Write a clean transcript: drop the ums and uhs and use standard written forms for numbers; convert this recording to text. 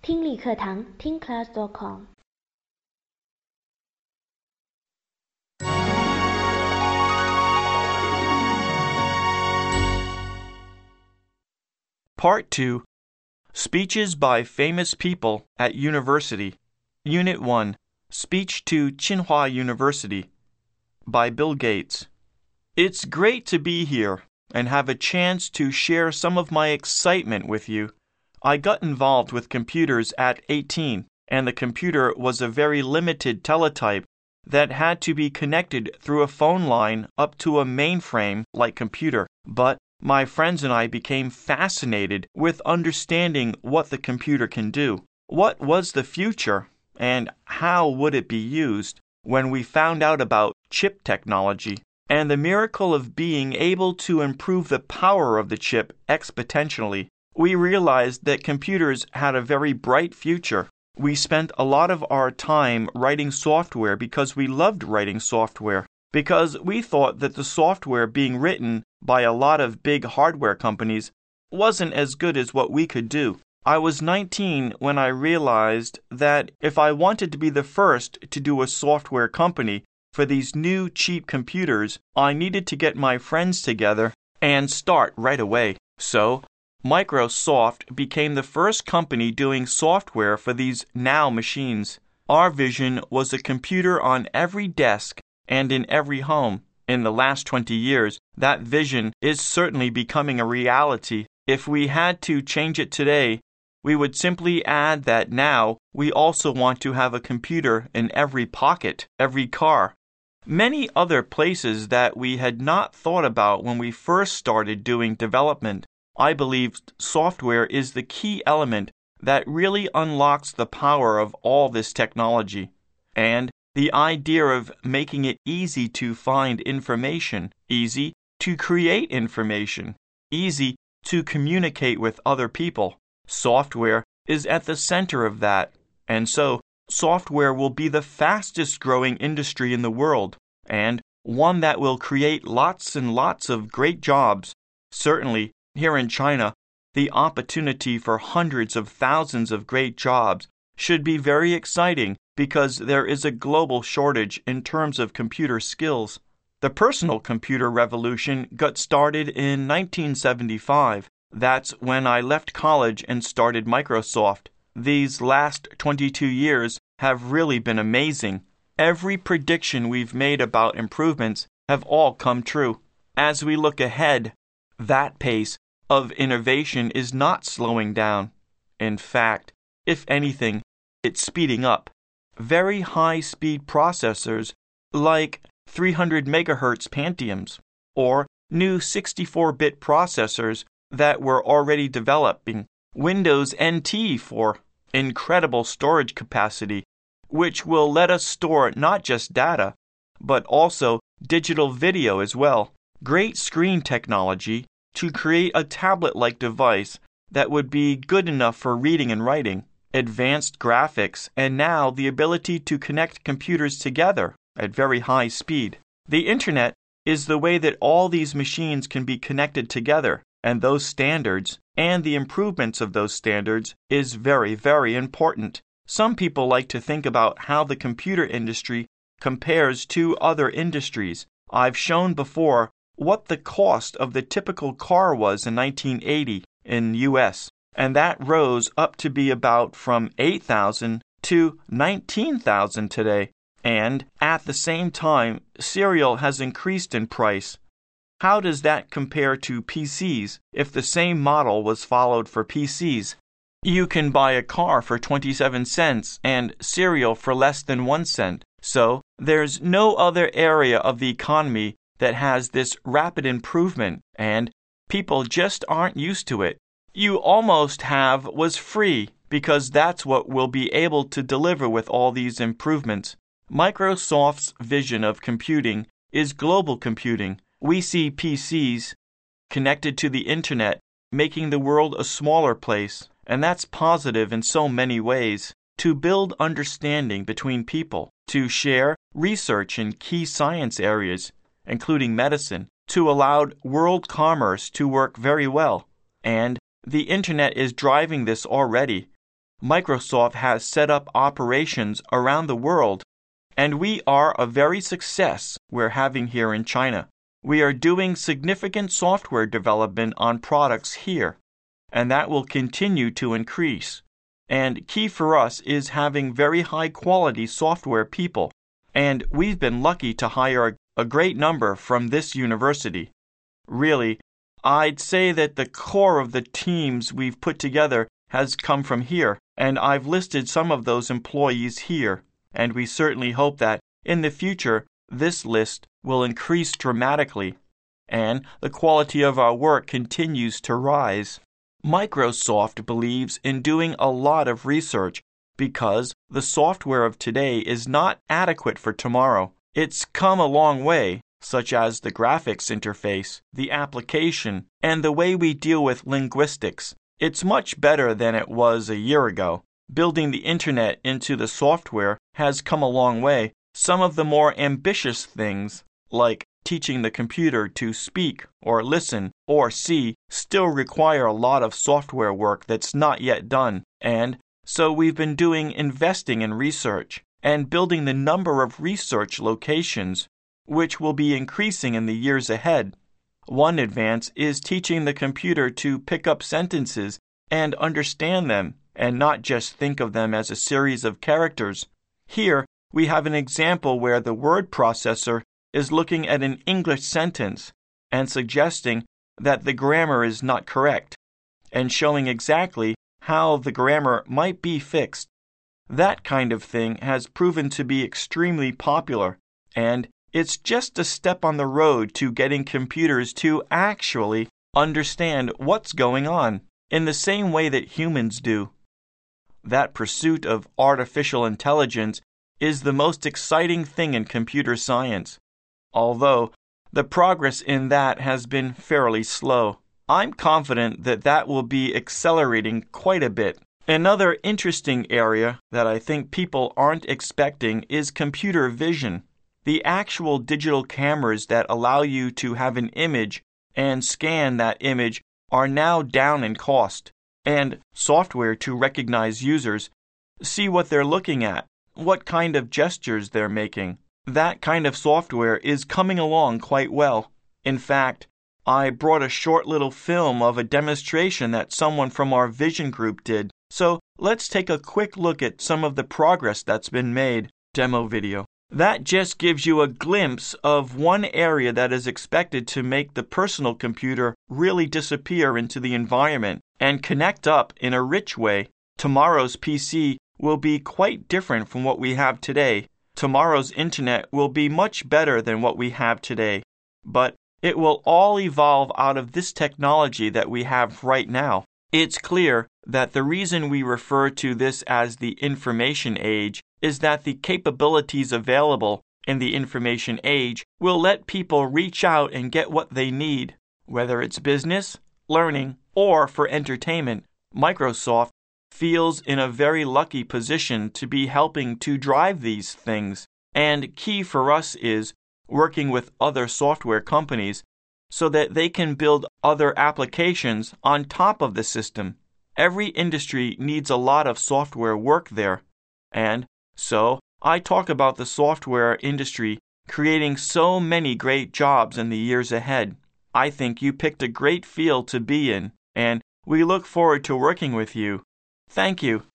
听力课堂听 class.com。 Part 2. Speeches by Famous People at University. Unit 1. Speech to Tsinghua University by Bill Gates. It's great to be here and have a chance to share some of my excitement with you. I got involved with computers at 18, and the computer was a very limited teletype that had to be connected through a phone line up to a mainframe-like computer. But my friends and I became fascinated with understanding what the computer can do. What was the future, and how would it be used when we found out about chip technology and the miracle of being able to improve the power of the chip exponentially? We realized that computers had a very bright future. We spent a lot of our time writing software because we loved writing software, because we thought that the software being written by a lot of big hardware companies wasn't as good as what we could do. I was 19 when I realized that if I wanted to be the first to do a software company for these new cheap computers, I needed to get my friends together and start right away. So, Microsoft became the first company doing software for these now machines. Our vision was a computer on every desk and in every home. In the last 20 years, that vision is certainly becoming a reality. If we had to change it today, we would simply add that now we also want to have a computer in every pocket, every car. Many other places that we had not thought about when we first started doing development. I believe software is the key element that really unlocks the power of all this technology. And the idea of making it easy to find information, easy to create information, easy to communicate with other people. Software is at the center of that, and so software will be the fastest growing industry in the world, and one that will create lots and lots of great jobs. Certainly, here in China, the opportunity for hundreds of thousands of great jobs should be very exciting because there is a global shortage in terms of computer skills. The personal computer revolution got started in 1975. That's when I left college and started Microsoft. These last 22 years have really been amazing. Every prediction we've made about improvements have all come true. As we look ahead, that pace of innovation is not slowing down. In fact, if anything, it's speeding up. Very high-speed processors like 300 megahertz Pentiums or new 64-bit processors that we're already developing, Windows NT for incredible storage capacity, which will let us store not just data, but also digital video as well. Great screen technology to create a tablet-like device that would be good enough for reading and writing. Advanced graphics, and now the ability to connect computers together at very high speed. The Internet is the way that all these machines can be connected together, and those standards and the improvements of those standards is very, very important. Some people like to think about how the computer industry compares to other industries. I've shown before what the cost of the typical car was in 1980 in US. And that rose up to be about from $8,000 to $19,000 today. And at the same time, cereal has increased in price. How does that compare to PCs if the same model was followed for PCs? You can buy a car for 27 cents and cereal for less than 1 cent. So there's no other area of the economy that has this rapid improvement, and people just aren't used to it. You almost have was free because that's what we'll be able to deliver with all these improvements. Microsoft's vision of computing is global computing. We see PCs connected to the Internet making the world a smaller place, and that's positive in so many ways. To build understanding between people, to share research in key science areas, including medicine, to allow world commerce to work very well, and the Internet is driving this already. Microsoft has set up operations around the world, and we are a very success we're having here in China. We are doing significant software development on products here, and that will continue to increase. And key for us is having very high-quality software people, and we've been lucky to hire a great number from this university. Really, I'd say that the core of the teams we've put together has come from here, and I've listed some of those employees here, and we certainly hope that in the future this list will increase dramatically, and the quality of our work continues to rise. Microsoft believes in doing a lot of research because the software of today is not adequate for tomorrow. It's come a long way, such as the graphics interface, the application, and the way we deal with linguistics. It's much better than it was a year ago. Building the internet into the software has come a long way. Some of the more ambitious things, like teaching the computer to speak or listen or see, still require a lot of software work that's not yet done. And so we've been investing in research and building the number of research locations, which will be increasing in the years ahead. One advance is teaching the computer to pick up sentences and understand them, and not just think of them as a series of characters. Here, we have an example where the word processor is looking at an English sentence and suggesting that the grammar is not correct, and showing exactly how the grammar might be fixed. That kind of thing has proven to be extremely popular, and it's just a step on the road to getting computers to actually understand what's going on in the same way that humans do. That pursuit of artificial intelligence is the most exciting thing in computer science, although the progress in that has been fairly slow. I'm confident that that will be accelerating quite a bit. Another interesting area that I think people aren't expecting is computer vision. The actual digital cameras that allow you to have an image and scan that image are now down in cost, and software to recognize users, see what they're looking at, what kind of gestures they're making. That kind of software is coming along quite well. In fact, I brought a short little film of a demonstration that someone from our vision group did. So let's take a quick look at some of the progress that's been made. Demo video. That just gives you a glimpse of one area that is expected to make the personal computer really disappear into the environment and connect up in a rich way. Tomorrow's PC will be quite different from what we have today. Tomorrow's internet will be much better than what we have today. But it will all evolve out of this technology that we have right now. It's clear that the reason we refer to this as the information age is that the capabilities available in the information age will let people reach out and get what they need, whether it's business, learning, or for entertainment. Microsoft feels in a very lucky position to be helping to drive these things, and key for us is working with other software companies so that they can build other applications on top of the system. Every industry needs a lot of software work there, and so I talk about the software industry creating so many great jobs in the years ahead. I think you picked a great field to be in, and we look forward to working with you. Thank you.